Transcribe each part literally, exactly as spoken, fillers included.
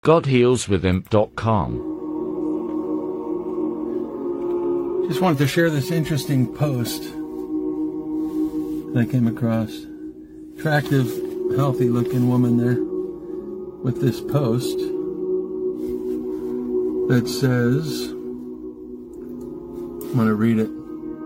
God Heals With Hemp dot com. Just wanted to share this interesting post that I came across. Attractive, healthy-looking woman there with this post that says, I'm going to read it.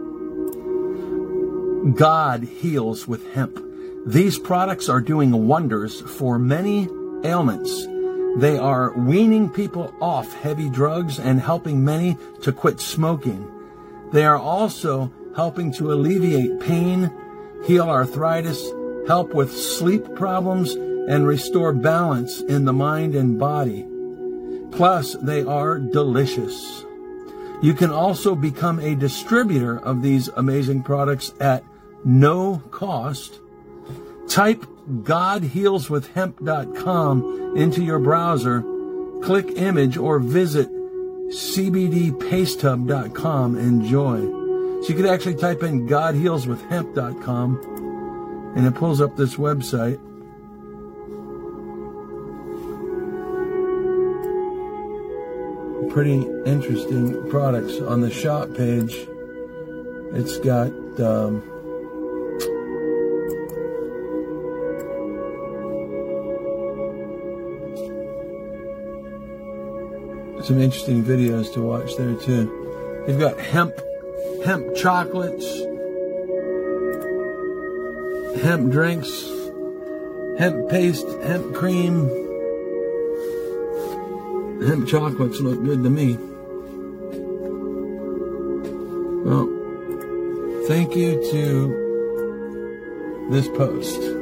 God heals with hemp. These products are doing wonders for many ailments. They are weaning people off heavy drugs and helping many to quit smoking. They are also helping to alleviate pain, heal arthritis, help with sleep problems, and restore balance in the mind and body. Plus, they are delicious. You can also become a distributor of these amazing products at no cost. Type God Heals With Hemp dot com into your browser, click image, or visit C B D paste hub dot com. Enjoy. So you could actually type in God Heals With Hemp dot com and it pulls up this website. Pretty interesting products. On the shop page, it's got um, some interesting videos to watch there too. They've got hemp, hemp chocolates, hemp drinks, hemp paste, hemp cream. Hemp chocolates look good to me. Well, thank you to this post.